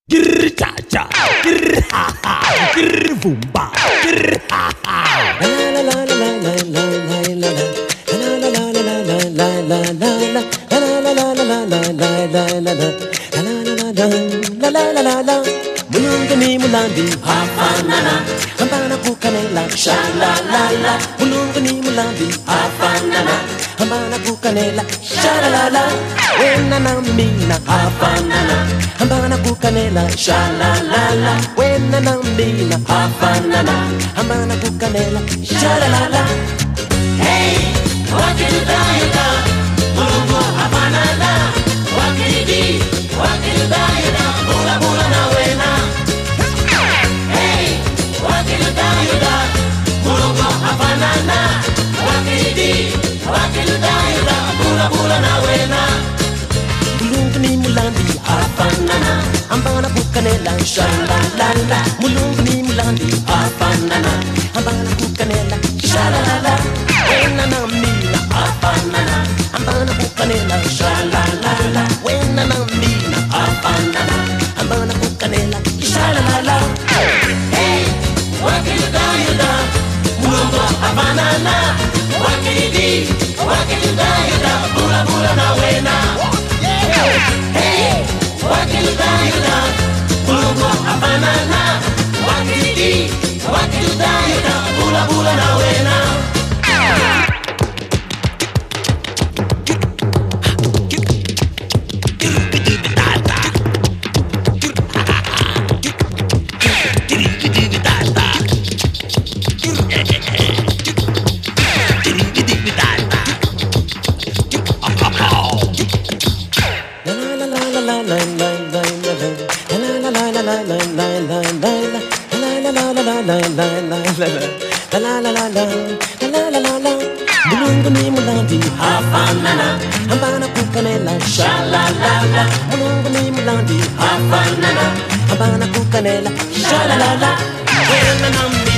Grr cha cha, grr ha ha, grr boom ba, grr ha ha. La la la la la la la la la. La la la la la la la la la. La la la la la la la la la la. La la la la la. Mulungu ni mulandi hafanana, hambana kukanela sha la la la. Mulungu ni mulandi hafanana, hambana kukanela sha la la la. Wena na mina hafanana, hambana kukanela sha la la la. Wena na mina hafanana, hambana kukanela sha la la la. Hey, wakiludayuda, mulungu hafanana, wakilidi, wakiludayuda, bula bula na wena. Hey, wakiludayuda, mulungu hafanana, wakilidi, wakiludayuda, bula bula na wena. Mulungu ni mulandi hafanana, hambana kukanela sha la la la. Mulungu ni mulandi hafanana, hambana kukanela sha la la la. Wena na mina hafanana, hambana kukanela sha la la la. Wena na mina hafanana, hambana kukanela sha la la la. Hey, wakiludayuda, mulungu hafanana, wakilidi, wakiludayuda, bula bula na wena. Hey, wakiludayuda, mulungu hafanana, wakilidi, wakiludayuda, bula bula na wena. Mulungu ni mulandi hafanana, hambana kukanela sha la la la. Mulungu ni mulandi hafanana, hambana kukanela sha la la la. Wena na